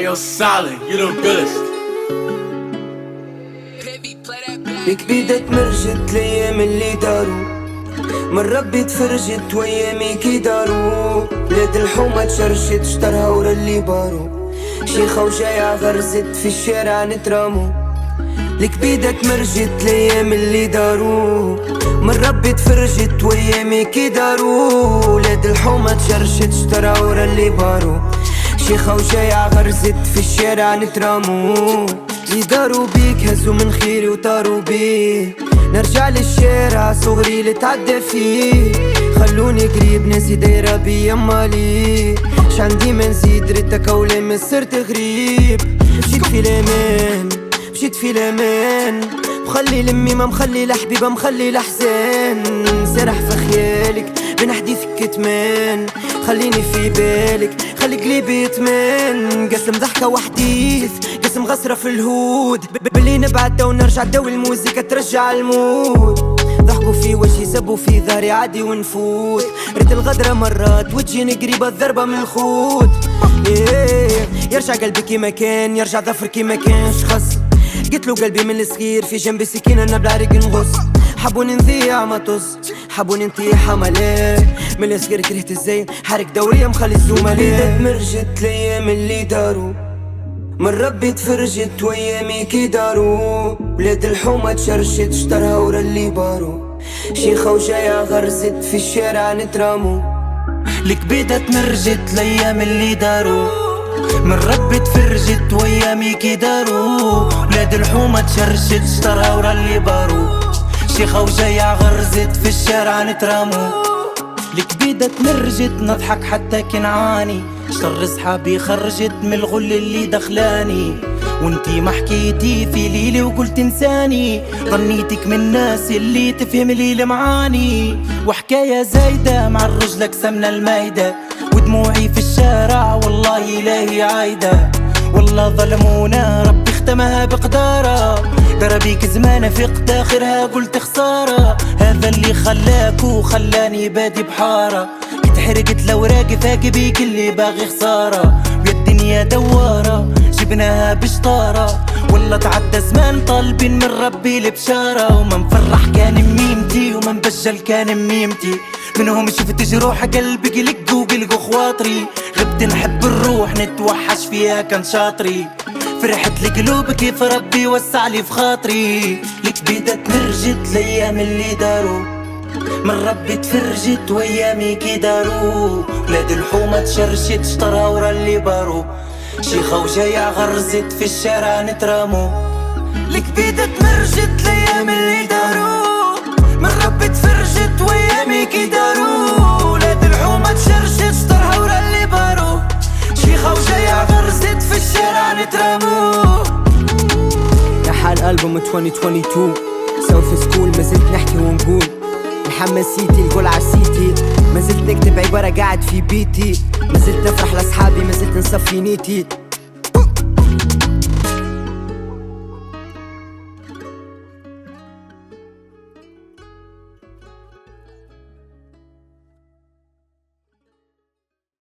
yo, solid, you the realest. بيك بيدك مرجت الايام اللي داروا من ربي تفرجت وايامي كي داروا بلاد الحومة تشرشت شطرها ورا اللي بارو شيخة وجايعة غرزت في الشارع نترامو لك بيدك مرجت الايام اللي داروا من ربي تفرجت وايامي كي داروا بلاد الحومة تشرشت شطرها ورا اللي بارو شيخة وجايعة غرزت في الشارع نترامو اللي داروا بيك هزوا من خيري وطاروا بيه نرجع للشارع صغري اللي تعدى فيه خلوني قريب ناسي دايرة بيا مالي شعندي ما نزيد ريتك أولى ما صرت غريب مشيت في الأمان مشيت في الأمان مخلي لمي ما مخلي لحبيبة مخلي لحزان سرح في خيالك بين حديثك كتمان خليني في بالك خلي قلبي يتمان قسم ضحكة وحديث قسم غسرة في الهود بلي نبعد ونرجع داوي الموسيقى ترجع المود ضحكوا في وجهي سبوا في ظهري عادي ونفوت ريت الغدرة مرات وتجيني قريبة الضربة من الخوت يرجع قلبي كيما كان يرجع ظفر كيما كانش خص قلتلو قلبي من الصغير في جنبي سكينة انا بالعرق نغص حبوني نذيع ما طز حبوني نطيح ملاه من الصغير كرهت الزين حرك دورية مخلي الزملاء مرجت الايام اللي داروا من ربي تفرجت وايامي كي داروا بلاد الحومة تشرشت شطرها ورا اللي بارو شيخة وجايعة غرزت في الشارع نترامو لك بيدت مرجت الايام اللي داروا من ربي تفرجت وايامي كي داروا بلاد الحومة تشرشت شطرها ورا اللي بارو شيخة وجايعة غرزت في الشارع نترامو لك بيدت مرجت نضحك حتى كنعاني شر صحابي خرجت من الغل اللي دخلاني وانتي ما حكيتي في ليلي وقلت انساني ظنيتك من الناس اللي تفهم لي المعاني وحكاية زايدة مع الرجلك سمنة المايدة ودموعي في الشارع والله إلهي عايدة والله ظلمونا ربي ختمها بقدارة دربيك زمان فقت آخرها قلت خسارة هذا اللي خلاك وخلاني بادي بحارة كنت حرقت لوراقي فاقي بيك اللي باغي خسارة ويا الدنيا دوارة جبناها بشطارة والله تعدى زمان طالبين من ربي البشارة وما مفرح كان ميمتي وما مبجل كان ميمتي منهم شفت جروح قلبي قلق وقلقوا خواطري غبت نحب الروح نتوحش فيها كان شاطري فرحت لقلوب كيف ربي وسع لي في خاطري لك بيدت مرجت الايام اللي داروا من ربي تفرجت وايامي كي داروا بلاد الحومة تشرشت شطرها ورا اللي بارو شيخة وجايعة غرزت في الشارع نترامو لك بيدت مرجت الايام اللي داروا من ربي تفرجت وايامي كي داروا بلاد الحومة تشرشت شطرها ورا اللي بارو شيخة وجايعة غرزت في الشارع نترامو يا حال ألبوم 2022 سوف سكول ما زلت نحكي ونقول محمسيتي القول عسيتي ما زلت نكتب عبارة قاعد في بيتي ما زلت نفرح لأصحابي ما زلت نصفي نيتي